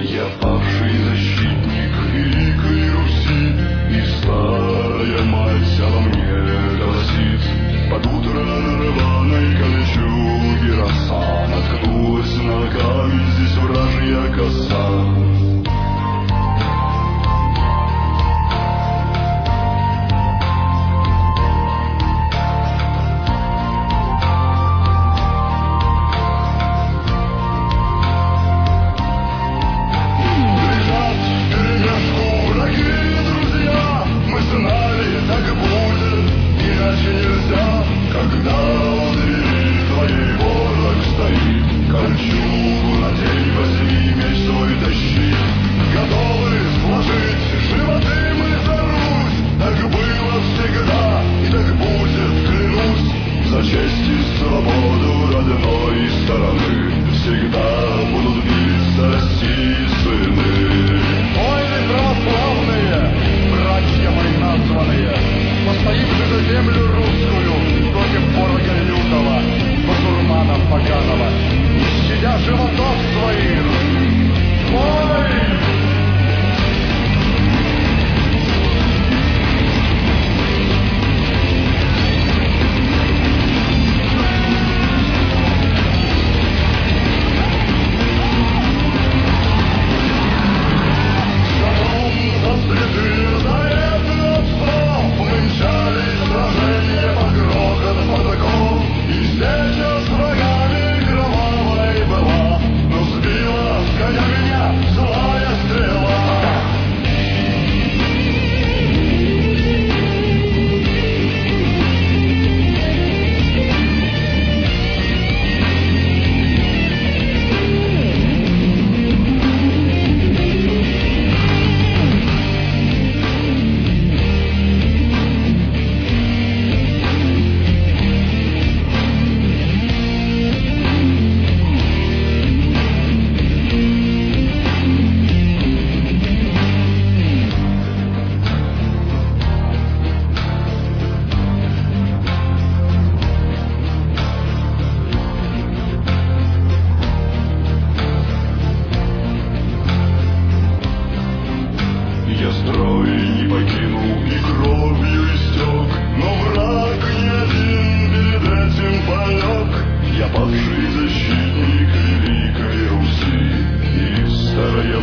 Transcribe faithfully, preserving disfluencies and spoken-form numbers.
Я павший защитник Великой Руси, и старая мать обо мне голосит. Под утро рваной кольчуги роса наткнулась на камень, здесь вражья коса. За честь и свободу родной стороны всегда будут биться России сыны. Войны православные, братья мои названные, постоим же за землю русскую против ворога лютого, басурмана поганого, не щадя животов своих. Бой! Я строй не покинул и кровью истек, но враг не один перед этим полег. Я павший защитник Великой Руси, и старая